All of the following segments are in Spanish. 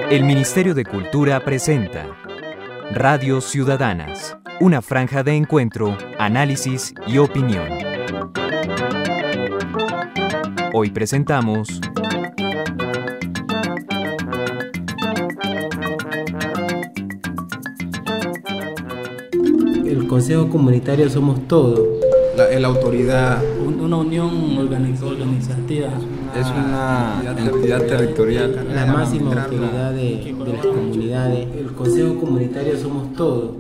El Ministerio de Cultura presenta Radio Ciudadanas, una franja de encuentro, análisis y opinión. Hoy presentamos el Consejo Comunitario somos todos. La autoridad. Una unión organizativa. Es una entidad territorial. La máxima autoridad de las comunidades. El Consejo Comunitario somos todos.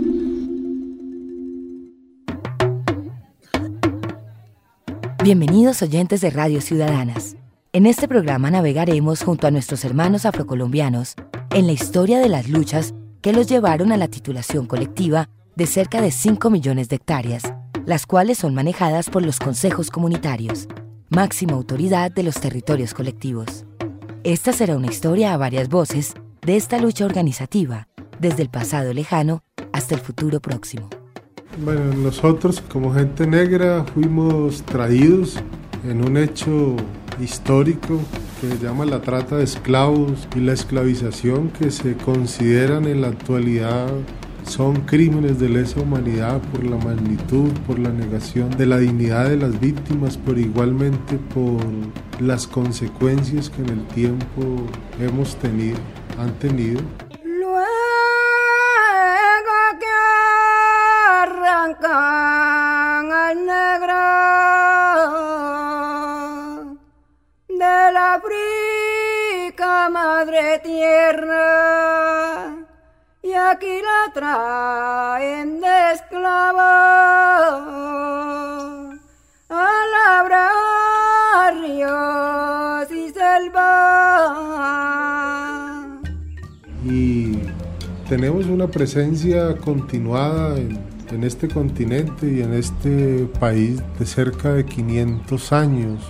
Bienvenidos oyentes de Radio Ciudadanas. En este programa navegaremos junto a nuestros hermanos afrocolombianos en la historia de las luchas que los llevaron a la titulación colectiva de cerca de 5 millones de hectáreas, las cuales son manejadas por los consejos comunitarios, máxima autoridad de los territorios colectivos. Esta será una historia a varias voces de esta lucha organizativa, desde el pasado lejano hasta el futuro próximo. Bueno, nosotros como gente negra fuimos traídos en un hecho histórico que se llama la trata de esclavos y la esclavización, que se consideran en la actualidad son crímenes de lesa humanidad por la magnitud, por la negación de la dignidad de las víctimas, pero igualmente por las consecuencias que en el tiempo han tenido. Luego que arrancan al negro de la África madre tierra, y aquí la traen de esclavo a labrar ríos y selva. Y tenemos una presencia continuada en este continente y en este país de cerca de 500 años.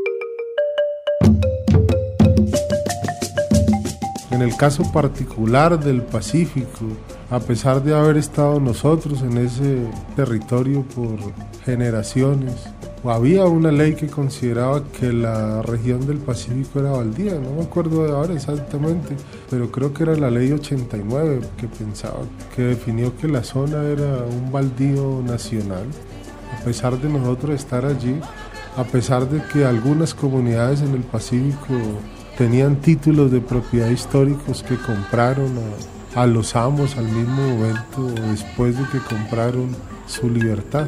En el caso particular del Pacífico, a pesar de haber estado nosotros en ese territorio por generaciones, había una ley que consideraba que la región del Pacífico era baldía, no me acuerdo de ahora exactamente, pero creo que era la ley 89 que definió que la zona era un baldío nacional. A pesar de nosotros estar allí, a pesar de que algunas comunidades en el Pacífico tenían títulos de propiedad históricos que compraron a los amos al mismo momento después de que compraron su libertad.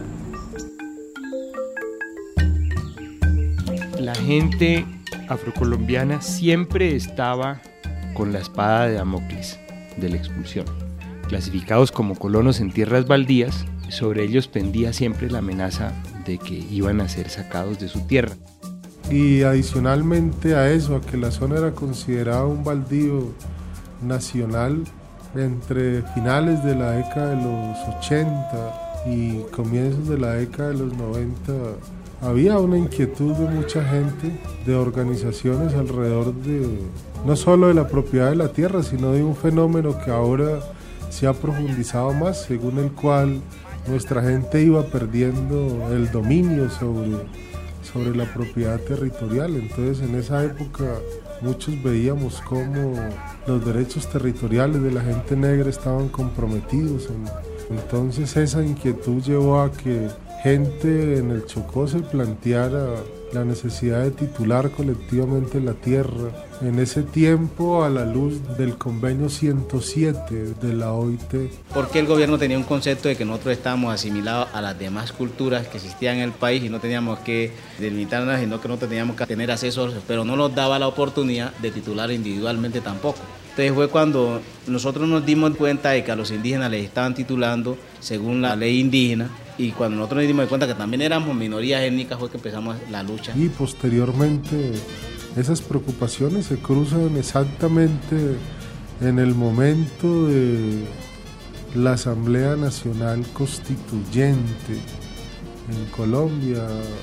La gente afrocolombiana siempre estaba con la espada de Damocles de la expulsión. Clasificados como colonos en tierras baldías, sobre ellos pendía siempre la amenaza de que iban a ser sacados de su tierra. Y adicionalmente a eso, a que la zona era considerada un baldío nacional, entre finales de la década de los 80 y comienzos de la década de los 90, había una inquietud de mucha gente, de organizaciones alrededor de, no solo de la propiedad de la tierra, sino de un fenómeno que ahora se ha profundizado más, según el cual nuestra gente iba perdiendo el dominio sobre la propiedad territorial. Entonces en esa época muchos veíamos cómo los derechos territoriales de la gente negra estaban comprometidos. Entonces esa inquietud llevó a que gente en el Chocó se planteara la necesidad de titular colectivamente la tierra. En ese tiempo, a la luz del convenio 107 de la OIT. Porque el gobierno tenía un concepto de que nosotros estábamos asimilados a las demás culturas que existían en el país y no teníamos que delimitarnos, sino que nosotros teníamos que tener acceso, pero no nos daba la oportunidad de titular individualmente tampoco. Entonces fue cuando nosotros nos dimos cuenta de que a los indígenas les estaban titulando según la ley indígena, y cuando nosotros nos dimos cuenta que también éramos minorías étnicas fue que empezamos la lucha. Y posteriormente esas preocupaciones se cruzan exactamente en el momento de la Asamblea Nacional Constituyente en Colombia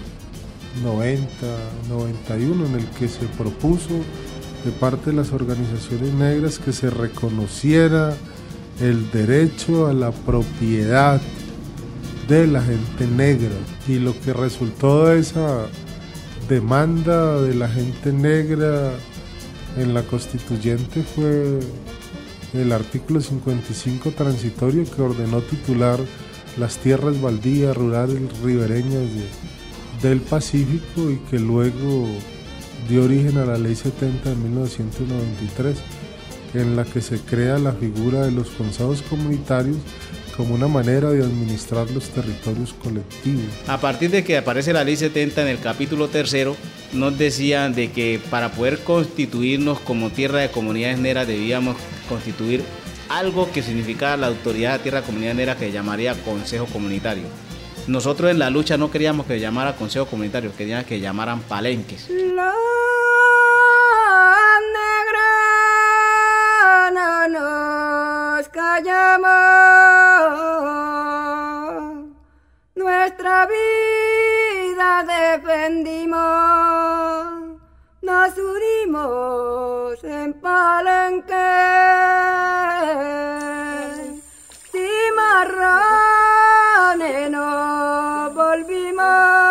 90-91, en el que se propuso de parte de las organizaciones negras que se reconociera el derecho a la propiedad de la gente negra, y lo que resultó de esa demanda de la gente negra en la constituyente fue el artículo 55 transitorio que ordenó titular las tierras baldías, rurales, ribereñas del Pacífico y que luego dio origen a la Ley 70 de 1993, en la que se crea la figura de los consejos comunitarios como una manera de administrar los territorios colectivos. A partir de que aparece la Ley 70 en el capítulo 3, nos decían de que para poder constituirnos como tierra de comunidades neras debíamos constituir algo que significara la autoridad de tierra de comunidades neras, que llamaría Consejo Comunitario. Nosotros en la lucha no queríamos que llamara Consejo Comunitario, queríamos que llamaran palenques. La negra no nos callamos, nuestra vida defendimos, nos unimos en Palenque, cimarrones nos volvimos.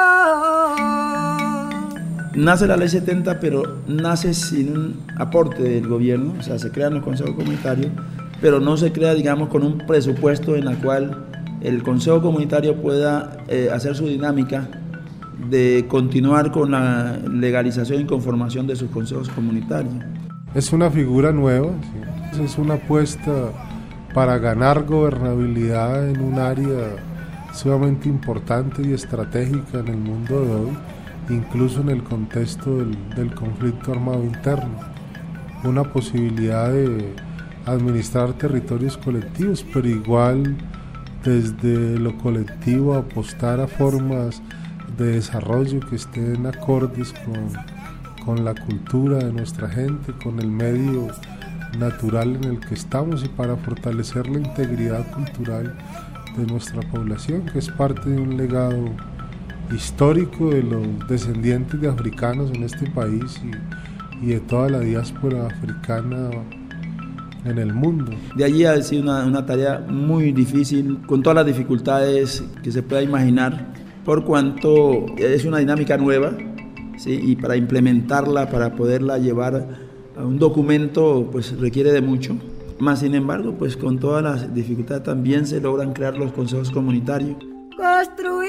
Nace la Ley 70, pero nace sin un aporte del gobierno, o sea, se crean los consejos comunitarios, pero no se crea, digamos, con un presupuesto en el cual el consejo comunitario pueda hacer su dinámica de continuar con la legalización y conformación de sus consejos comunitarios. Es una figura nueva, ¿sí? Es una apuesta para ganar gobernabilidad en un área sumamente importante y estratégica en el mundo de hoy, incluso en el contexto del conflicto armado interno. Una posibilidad de administrar territorios colectivos, pero igual desde lo colectivo apostar a formas de desarrollo que estén acordes con la cultura de nuestra gente, con el medio natural en el que estamos y para fortalecer la integridad cultural de nuestra población, que es parte de un legado histórico de los descendientes de africanos en este país y de toda la diáspora africana en el mundo. De allí ha sido una tarea muy difícil, con todas las dificultades que se pueda imaginar, por cuanto es una dinámica nueva, ¿sí? Y para implementarla, para poderla llevar a un documento, pues requiere de mucho. Más sin embargo, pues con todas las dificultades también se logran crear los consejos comunitarios. Construimos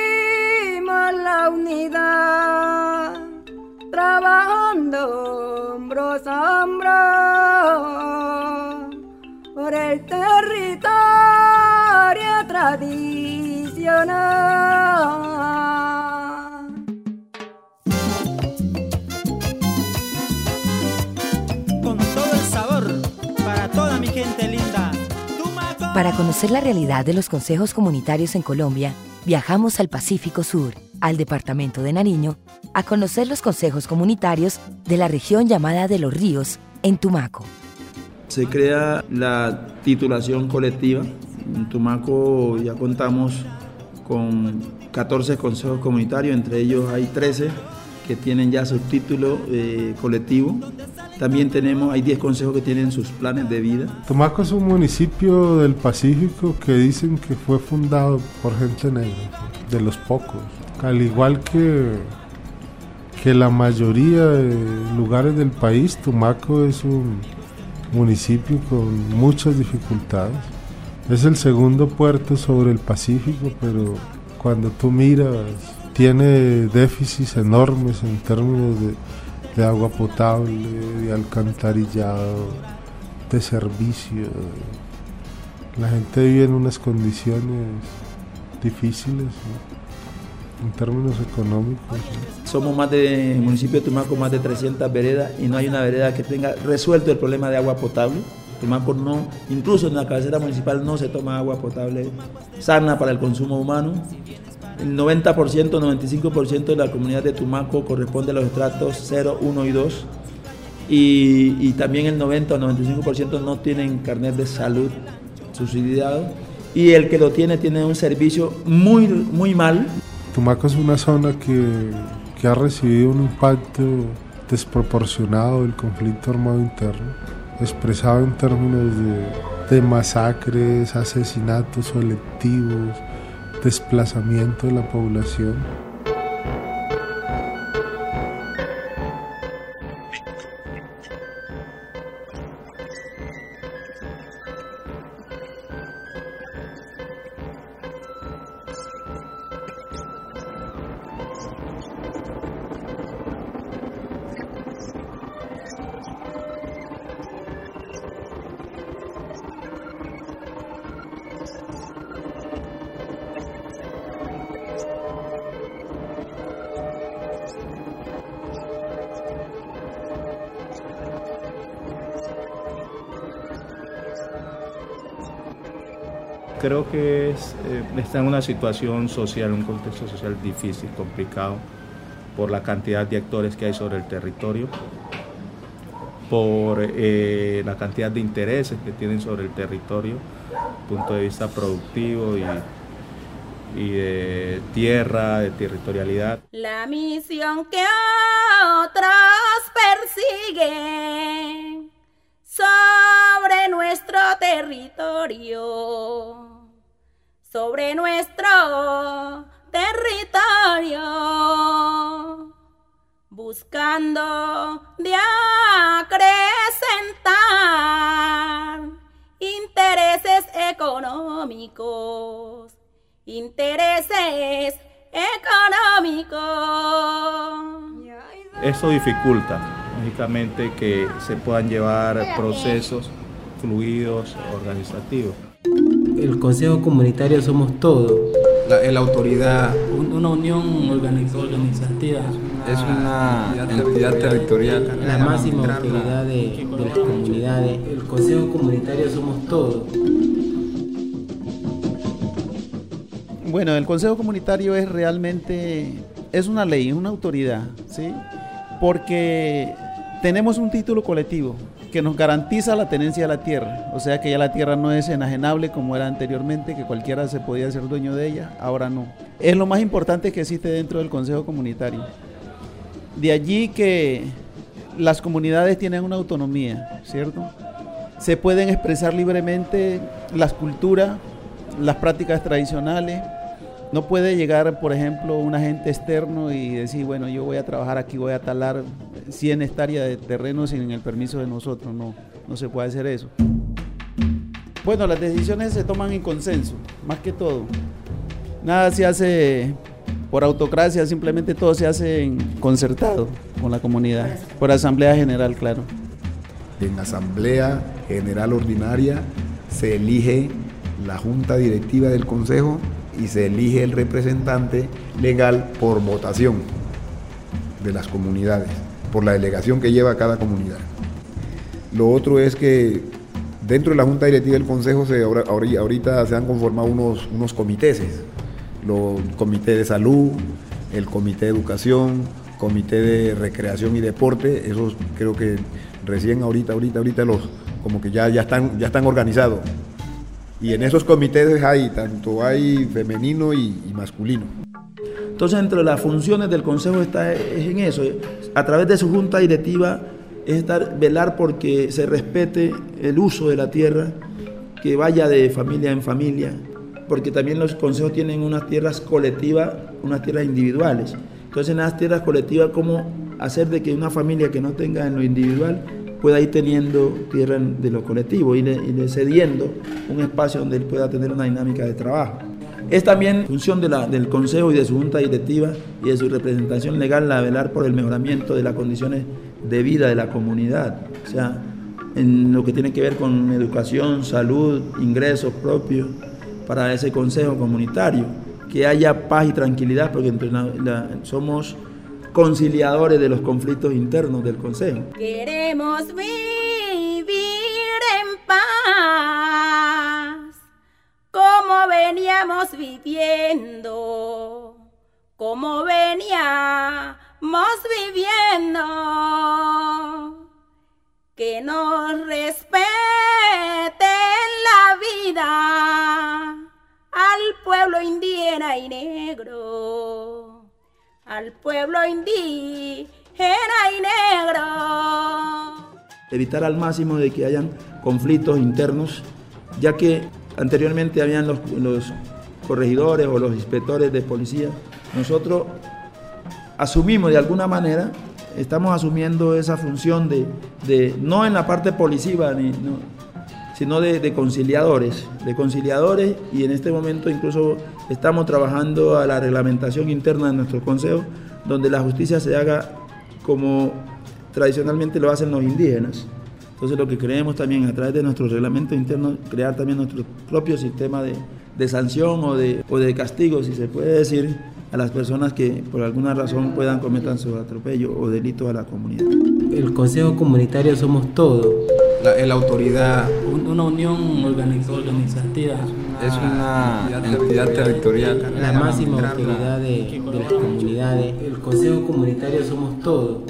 la unidad, trabajando hombros a hombros por el territorio tradicional. Con todo el sabor para toda mi gente linda. Para conocer la realidad de los consejos comunitarios en Colombia, viajamos al Pacífico Sur, al departamento de Nariño, a conocer los consejos comunitarios de la región llamada de Los Ríos, en Tumaco. Se crea la titulación colectiva. En Tumaco ya contamos con 14 consejos comunitarios, entre ellos hay 13 que tienen ya su título colectivo. También hay 10 consejos que tienen sus planes de vida. Tumaco es un municipio del Pacífico que dicen que fue fundado por gente negra, de los pocos. Al igual que la mayoría de lugares del país, Tumaco es un municipio con muchas dificultades. Es el segundo puerto sobre el Pacífico, pero cuando tú miras, tiene déficits enormes en términos de agua potable, de alcantarillado, de servicio. La gente vive en unas condiciones difíciles, ¿no? En términos económicos, ¿no? Somos municipio de Tumaco, más de 300 veredas y no hay una vereda que tenga resuelto el problema de agua potable. Tumaco no, incluso en la cabecera municipal no se toma agua potable sana para el consumo humano. El 90%, 95% de la comunidad de Tumaco corresponde a los estratos 0, 1 y 2 y también el 90 o 95% no tienen carnet de salud subsidiado y el que lo tiene un servicio muy, muy mal. Tumaco es una zona que ha recibido un impacto desproporcionado del conflicto armado interno, expresado en términos de masacres, asesinatos selectivos, desplazamiento de la población. Creo que está en una situación social, un contexto social difícil, complicado, por la cantidad de actores que hay sobre el territorio, por la cantidad de intereses que tienen sobre el territorio, punto de vista productivo y de tierra, de territorialidad. La misión que otros persiguen sobre nuestro territorio, buscando de acrecentar intereses económicos. Eso dificulta, lógicamente, que se puedan llevar procesos fluidos, organizativos. El Consejo Comunitario somos todos. La autoridad una unión organizativa. es una entidad territorial. La máxima autoridad de las comunidades. El Consejo Comunitario somos todos. Bueno, el Consejo Comunitario es realmente, es una ley, es una autoridad, ¿sí? Porque tenemos un título colectivo que nos garantiza la tenencia de la tierra, o sea que ya la tierra no es enajenable como era anteriormente, que cualquiera se podía ser dueño de ella, ahora no. Es lo más importante que existe dentro del Consejo Comunitario. De allí que las comunidades tienen una autonomía, ¿cierto? Se pueden expresar libremente las culturas, las prácticas tradicionales. No puede llegar, por ejemplo, un agente externo y decir, bueno, yo voy a trabajar aquí, voy a talar 100 hectáreas de terreno sin el permiso de nosotros. No se puede hacer eso. Bueno, las decisiones se toman en consenso, más que todo. Nada se hace por autocracia, simplemente todo se hace en concertado con la comunidad, por asamblea general, claro. En asamblea general ordinaria se elige la junta directiva del consejo y se elige el representante legal por votación de las comunidades, por la delegación que lleva cada comunidad. Lo otro es que dentro de la junta directiva del consejo ahorita se han conformado unos comités, los comités de salud, el comité de educación, comité de recreación y deporte. Esos creo que recién ahorita los como que ya están organizados. Y en esos comités hay femenino y masculino. Entonces, entre las funciones del Consejo es en eso, a través de su junta directiva, es velar porque se respete el uso de la tierra, que vaya de familia en familia, porque también los consejos tienen unas tierras colectivas, unas tierras individuales. Entonces, en las tierras colectivas, ¿cómo hacer de que una familia que no tenga en lo individual pueda ir teniendo tierra de lo colectivo, y le cediendo un espacio donde él pueda tener una dinámica de trabajo? Es también función del Consejo y de su Junta Directiva y de su representación legal la velar por el mejoramiento de las condiciones de vida de la comunidad, o sea, en lo que tiene que ver con educación, salud, ingresos propios para ese Consejo Comunitario, que haya paz y tranquilidad, porque somos conciliadores de los conflictos internos del Consejo. Queremos vivir en paz, como veníamos viviendo, que nos respeten la vida al pueblo indígena y negro, al pueblo indígena y negro. Evitar al máximo de que hayan conflictos internos, ya que anteriormente habían los corregidores o los inspectores de policía. Nosotros asumimos de alguna manera, estamos asumiendo esa función de no en la parte policiva, sino de conciliadores, y en este momento incluso estamos trabajando a la reglamentación interna de nuestro consejo, donde la justicia se haga como tradicionalmente lo hacen los indígenas. Entonces lo que creemos también a través de nuestro reglamento interno, crear también nuestro propio sistema de sanción o de castigo, si se puede decir, a las personas que por alguna razón puedan cometer su atropello o delito a la comunidad. El Consejo Comunitario somos todos. La autoridad Una unión organizativa. es una entidad territorial. La máxima autoridad de las comunidades. El Consejo Comunitario somos todos.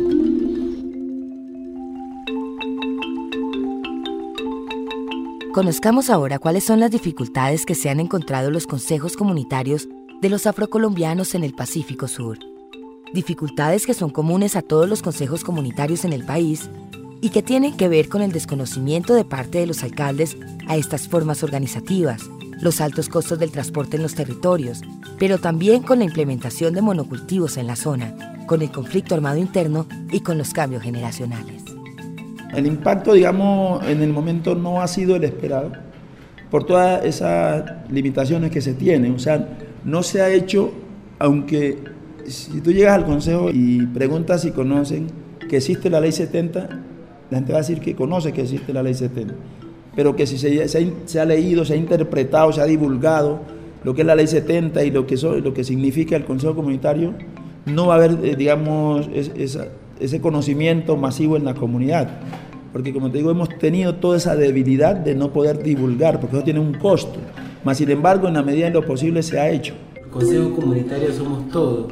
Conozcamos ahora cuáles son las dificultades que se han encontrado los consejos comunitarios de los afrocolombianos en el Pacífico Sur. Dificultades que son comunes a todos los consejos comunitarios en el país y que tienen que ver con el desconocimiento de parte de los alcaldes a estas formas organizativas, los altos costos del transporte en los territorios, pero también con la implementación de monocultivos en la zona, con el conflicto armado interno y con los cambios generacionales. El impacto, digamos, en el momento no ha sido el esperado por todas esas limitaciones que se tienen. O sea, no se ha hecho, aunque si tú llegas al consejo y preguntas si conocen que existe la ley 70, la gente va a decir que conoce que existe la ley 70, pero que si se ha leído, se ha interpretado, se ha divulgado lo que es la ley 70 y lo que significa el consejo comunitario, no va a haber, digamos, ese conocimiento masivo en la comunidad, porque como te digo, hemos tenido toda esa debilidad de no poder divulgar, porque eso tiene un costo, mas sin embargo en la medida de lo posible se ha hecho. El Consejo Comunitario somos todos.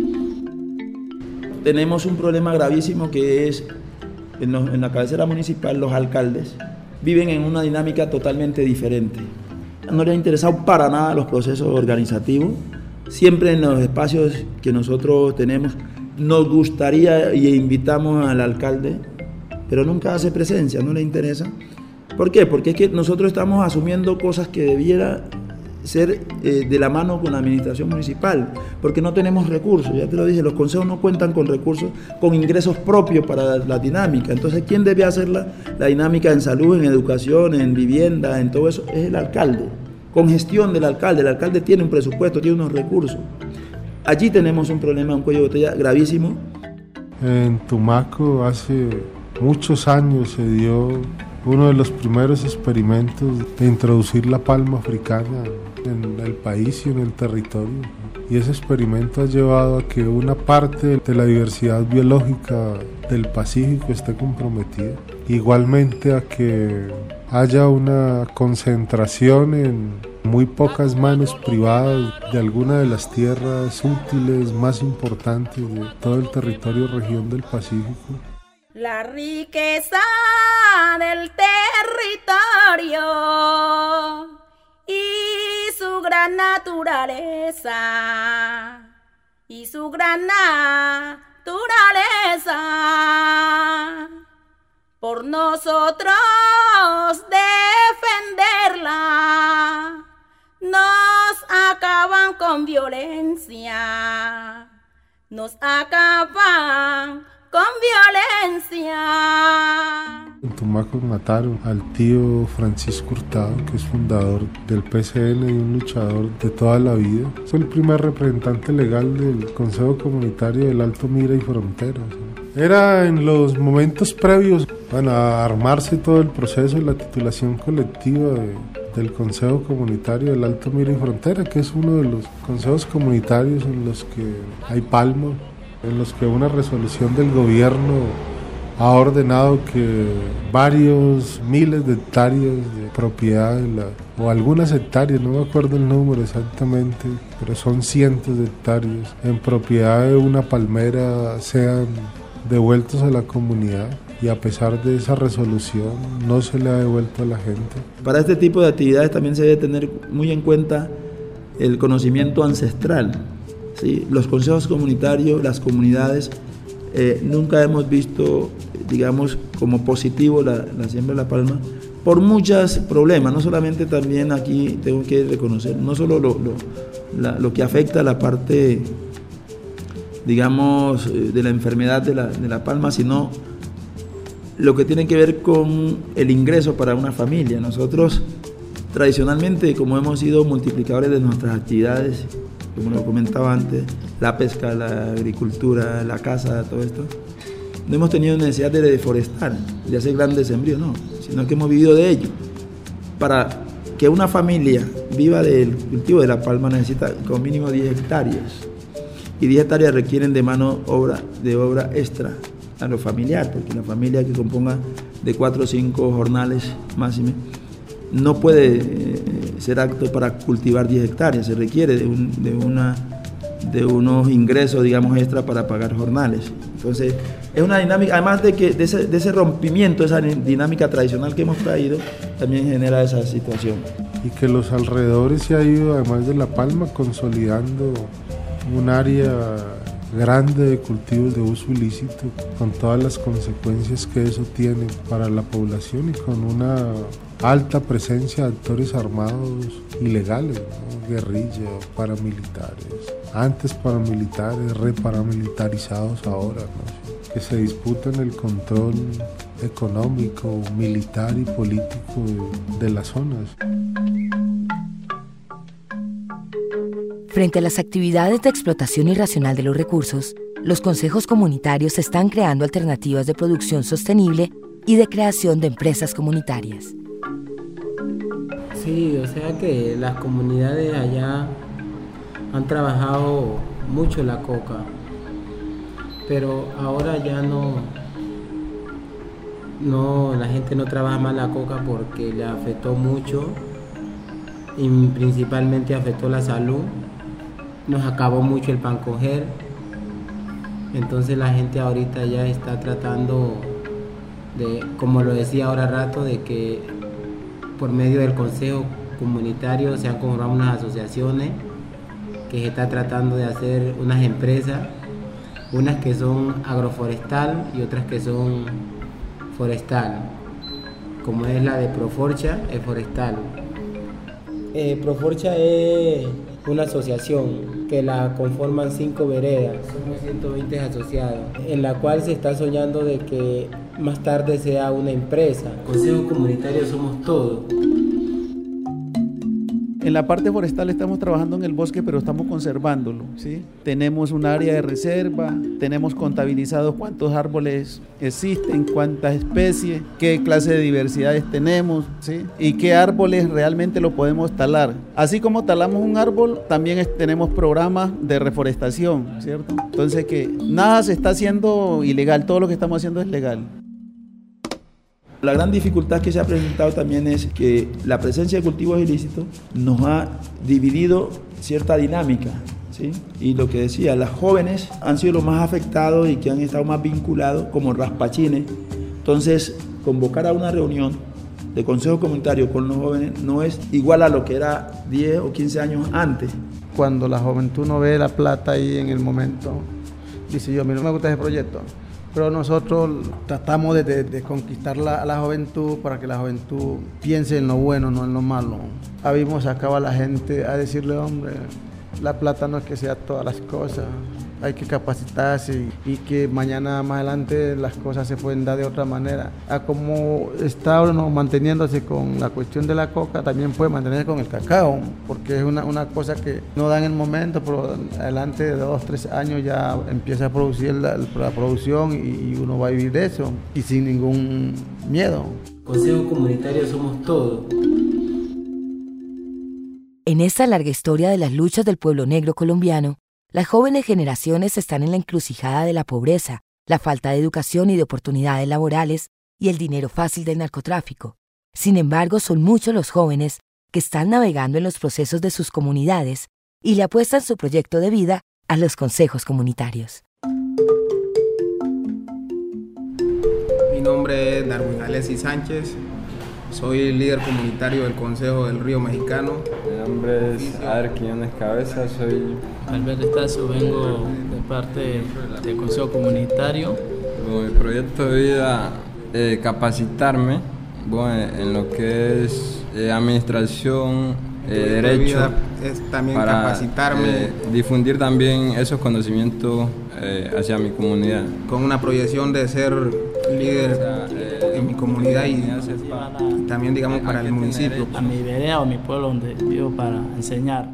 Tenemos un problema gravísimo que es, en la cabecera municipal, los alcaldes viven en una dinámica totalmente diferente. No les ha interesado para nada los procesos organizativos, siempre en los espacios que nosotros tenemos. Nos gustaría y invitamos al alcalde, pero nunca hace presencia, no le interesa. ¿Por qué? Porque es que nosotros estamos asumiendo cosas que debiera ser de la mano con la administración municipal, porque no tenemos recursos, ya te lo dije, los consejos no cuentan con recursos, con ingresos propios para la dinámica. Entonces, ¿quién debe hacer la dinámica en salud, en educación, en vivienda, en todo eso? Es el alcalde, con gestión del alcalde. El alcalde tiene un presupuesto, tiene unos recursos. Allí tenemos un problema, un cuello de botella gravísimo. En Tumaco hace muchos años se dio uno de los primeros experimentos de introducir la palma africana en el país y en el territorio. Y ese experimento ha llevado a que una parte de la diversidad biológica del Pacífico esté comprometida. Igualmente a que haya una concentración en muy pocas manos privadas de alguna de las tierras útiles más importantes de todo el territorio región del Pacífico. La riqueza del territorio y su gran naturaleza, por nosotros defenderla, nos acaban con violencia, nos acaban con violencia. En Tumaco mataron al tío Francisco Hurtado, que es fundador del PCN y un luchador de toda la vida. Fue el primer representante legal del Consejo Comunitario del Alto Mira y Fronteras. Era en los momentos previos a armarse todo el proceso de la titulación colectiva del Consejo Comunitario del Alto Mira y Frontera, que es uno de los consejos comunitarios en los que hay palma, en los que una resolución del gobierno ha ordenado que varios miles de hectáreas de propiedad, o algunas hectáreas, no me acuerdo el número exactamente, pero son cientos de hectáreas, en propiedad de una palmera sean devueltos a la comunidad, y a pesar de esa resolución no se le ha devuelto a la gente. Para este tipo de actividades también se debe tener muy en cuenta el conocimiento ancestral. ¿Sí? Los consejos comunitarios, las comunidades, nunca hemos visto, digamos, como positivo la siembra de la palma, por muchos problemas, no solamente también aquí tengo que reconocer, no solo lo que afecta a la parte, digamos, de la enfermedad de la palma, sino lo que tiene que ver con el ingreso para una familia. Nosotros tradicionalmente, como hemos sido multiplicadores de nuestras actividades, como lo comentaba antes, la pesca, la agricultura, la caza, todo esto, no hemos tenido necesidad de deforestar, de hacer grandes sembríos, no, sino que hemos vivido de ello. Para que una familia viva del cultivo de la palma necesita como mínimo 10 hectáreas. Y 10 hectáreas requieren de obra extra a lo familiar, porque la familia que componga de 4 o 5 jornales máxime no puede ser apto para cultivar 10 hectáreas, se requiere de unos ingresos, digamos, extra para pagar jornales. Entonces, es una dinámica, además de ese rompimiento, esa dinámica tradicional que hemos traído, también genera esa situación. Y que los alrededores se ha ido, además de La Palma, consolidando un área grande de cultivos de uso ilícito, con todas las consecuencias que eso tiene para la población y con una alta presencia de actores armados ilegales, ¿no? Guerrilla, paramilitares, antes paramilitares, reparamilitarizados ahora, ¿no? Que se disputan el control económico, militar y político de las zonas. Frente a las actividades de explotación irracional de los recursos, los consejos comunitarios están creando alternativas de producción sostenible y de creación de empresas comunitarias. Sí, o sea que las comunidades allá han trabajado mucho la coca, pero ahora ya la gente no trabaja más la coca porque le afectó mucho y principalmente afectó la salud. Nos acabó mucho el pan coger, entonces la gente ahorita ya está tratando de, como lo decía ahora rato, de que por medio del consejo comunitario se han conformado unas asociaciones que se está tratando de hacer unas empresas, unas que son agroforestal y otras que son forestal, como es la de Proforcha, es forestal. Proforcha es una asociación que la conforman 5 veredas, somos 120 asociados, en la cual se está soñando de que más tarde sea una empresa. Consejo comunitario somos todos. En la parte forestal estamos trabajando en el bosque, pero estamos conservándolo, ¿sí? Tenemos un área de reserva, tenemos contabilizados cuántos árboles existen, cuántas especies, qué clase de diversidades tenemos, ¿sí? Y qué árboles realmente lo podemos talar. Así como talamos un árbol, también tenemos programas de reforestación, ¿cierto? Entonces que nada se está haciendo ilegal, todo lo que estamos haciendo es legal. La gran dificultad que se ha presentado también es que la presencia de cultivos ilícitos nos ha dividido cierta dinámica, ¿sí? Y lo que decía, las jóvenes han sido los más afectados y que han estado más vinculados como raspachines. Entonces, convocar a una reunión de consejo comunitario con los jóvenes no es igual a lo que era 10 o 15 años antes. Cuando la juventud no ve la plata ahí en el momento, dice yo, a mí no me gusta ese proyecto. Pero nosotros tratamos de conquistar a la juventud para que la juventud piense en lo bueno, no en lo malo. Habíamos sacado a la gente a decirle, hombre, la plata no es que sea todas las cosas, hay que capacitarse y que mañana más adelante las cosas se pueden dar de otra manera. A como está uno manteniéndose con la cuestión de la coca, también puede mantenerse con el cacao, porque es una cosa que no da en el momento, pero adelante de 2 o 3 años ya empieza a producir la producción y uno va a vivir de eso y sin ningún miedo. Consejo comunitario somos todos. En esta larga historia de las luchas del pueblo negro colombiano, las jóvenes generaciones están en la encrucijada de la pobreza, la falta de educación y de oportunidades laborales y el dinero fácil del narcotráfico. Sin embargo, son muchos los jóvenes que están navegando en los procesos de sus comunidades y le apuestan su proyecto de vida a los consejos comunitarios. Mi nombre es Darwin Alexis Sánchez. Soy líder comunitario del Consejo del Río Mexicano. Mi nombre es Adler Quiñones Cabeza, soy Albert Estazo, vengo de parte del Consejo Comunitario. Mi proyecto de vida es capacitarme en lo que es administración, derecho, es también para capacitarme, difundir también esos conocimientos hacia mi comunidad. Con una proyección de ser líder en mi comunidad y también, digamos, para el municipio. A mi vereda o mi pueblo donde vivo para enseñar.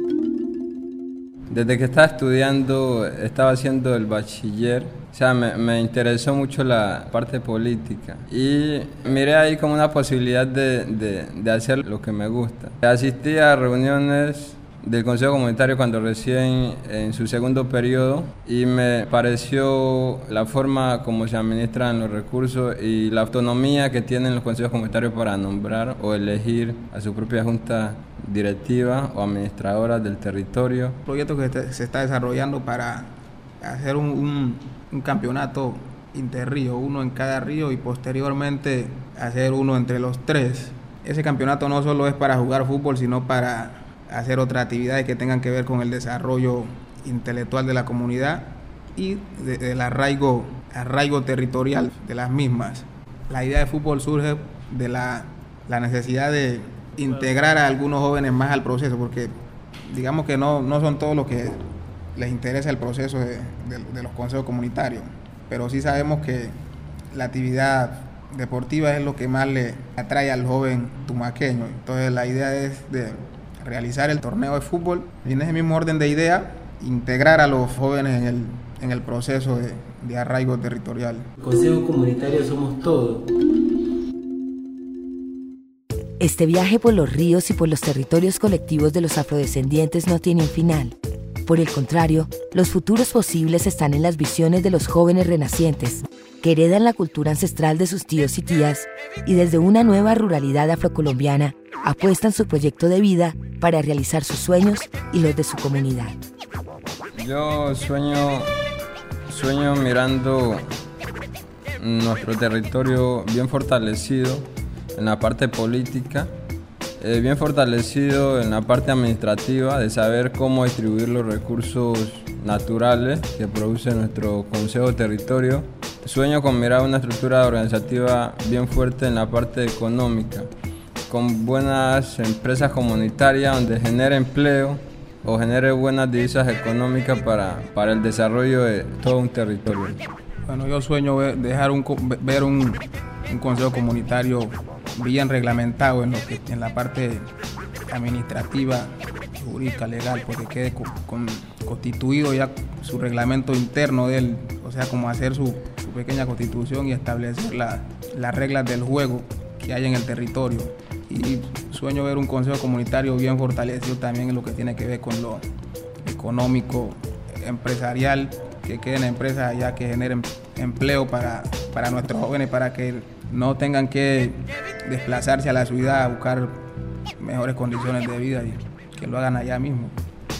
Desde que estaba estudiando, estaba haciendo el bachiller, o sea, me interesó mucho la parte política y miré ahí como una posibilidad de hacer lo que me gusta. Asistí a reuniones del Consejo Comunitario cuando recién en su segundo periodo y me pareció la forma como se administran los recursos y la autonomía que tienen los consejos comunitarios para nombrar o elegir a su propia junta directiva o administradora del territorio. Un proyecto que se está desarrollando para hacer un campeonato interrío, uno en cada río y posteriormente hacer uno entre los tres. Ese campeonato no solo es para jugar fútbol, sino para hacer otras actividades que tengan que ver con el desarrollo intelectual de la comunidad y del arraigo territorial de las mismas. La idea de fútbol surge de la necesidad de integrar a algunos jóvenes más al proceso, porque digamos que no son todos los que les interesa el proceso de los consejos comunitarios, pero sí sabemos que la actividad deportiva es lo que más le atrae al joven tumaqueño. Entonces la idea es de realizar el torneo de fútbol y en ese mismo orden de idea integrar a los jóvenes en el proceso de arraigo territorial. El Consejo Comunitario somos todos. Este viaje por los ríos y por los territorios colectivos de los afrodescendientes no tiene un final. Por el contrario, los futuros posibles están en las visiones de los jóvenes renacientes, que heredan la cultura ancestral de sus tíos y tías y desde una nueva ruralidad afrocolombiana apuestan su proyecto de vida para realizar sus sueños y los de su comunidad. Yo sueño mirando nuestro territorio bien fortalecido en la parte política, bien fortalecido en la parte administrativa, de saber cómo distribuir los recursos naturales que produce nuestro Consejo de Territorio. Sueño con mirar una estructura organizativa bien fuerte en la parte económica, con buenas empresas comunitarias donde genere empleo o genere buenas divisas económicas para el desarrollo de todo un territorio. Bueno, yo sueño ver un consejo comunitario bien reglamentado en la parte administrativa, jurídica, legal, porque quede constituido ya su reglamento interno de él, o sea, como hacer su pequeña constitución y establecer las reglas del juego que hay en el territorio. Y sueño ver un consejo comunitario bien fortalecido también en lo que tiene que ver con lo económico, empresarial, que queden empresas allá que generen empleo para nuestros jóvenes, para que no tengan que desplazarse a la ciudad a buscar mejores condiciones de vida y que lo hagan allá mismo.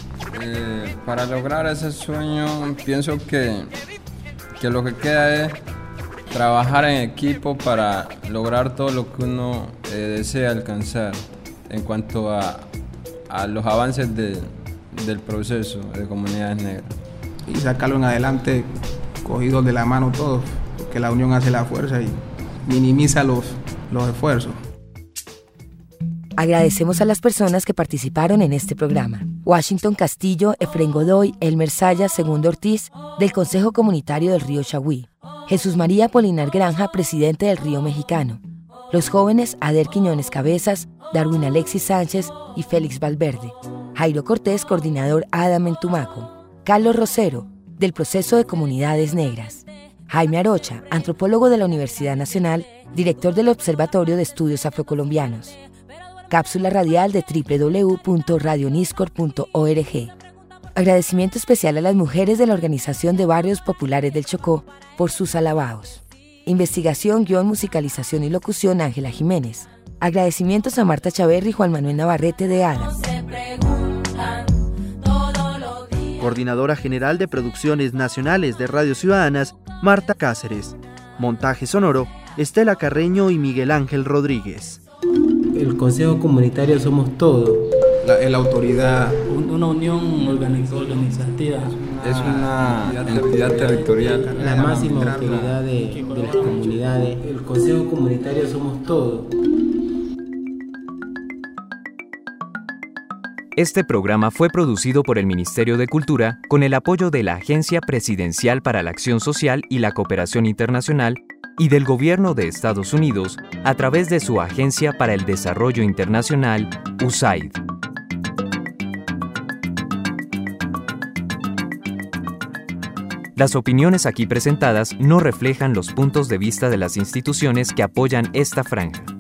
Para lograr ese sueño pienso que lo que queda es trabajar en equipo para lograr todo lo que uno desea alcanzar en cuanto a los avances del proceso de comunidades negras. Y sacarlo en adelante cogidos de la mano todos, porque la unión hace la fuerza y minimiza los esfuerzos. Agradecemos a las personas que participaron en este programa. Washington Castillo, Efraín Godoy, Elmer Sayas, Segundo Ortiz, del Consejo Comunitario del Río Chagüí. Jesús María Polinar Granja, presidente del Río Mexicano. Los jóvenes Ader Quiñones Cabezas, Darwin Alexis Sánchez y Félix Valverde. Jairo Cortés, coordinador ADAM en Tumaco. Carlos Rosero, del Proceso de Comunidades Negras. Jaime Arocha, antropólogo de la Universidad Nacional, director del Observatorio de Estudios Afrocolombianos. Cápsula radial de www.radioniscor.org. Agradecimiento especial a las mujeres de la Organización de Barrios Populares del Chocó por sus alabados. Investigación, guión, musicalización y locución, Ángela Jiménez. Agradecimientos a Marta Chaverri y Juan Manuel Navarrete de ADAM. Coordinadora General de Producciones Nacionales de Radio Ciudadanas, Marta Cáceres. Montaje sonoro, Estela Carreño y Miguel Ángel Rodríguez. El Consejo Comunitario somos todos. La autoridad. Una unión organizativa. Es una entidad territorial. La máxima autoridad de las comunidades. El Consejo Comunitario somos todos. Este programa fue producido por el Ministerio de Cultura con el apoyo de la Agencia Presidencial para la Acción Social y la Cooperación Internacional y del Gobierno de Estados Unidos a través de su Agencia para el Desarrollo Internacional, USAID. Las opiniones aquí presentadas no reflejan los puntos de vista de las instituciones que apoyan esta franja.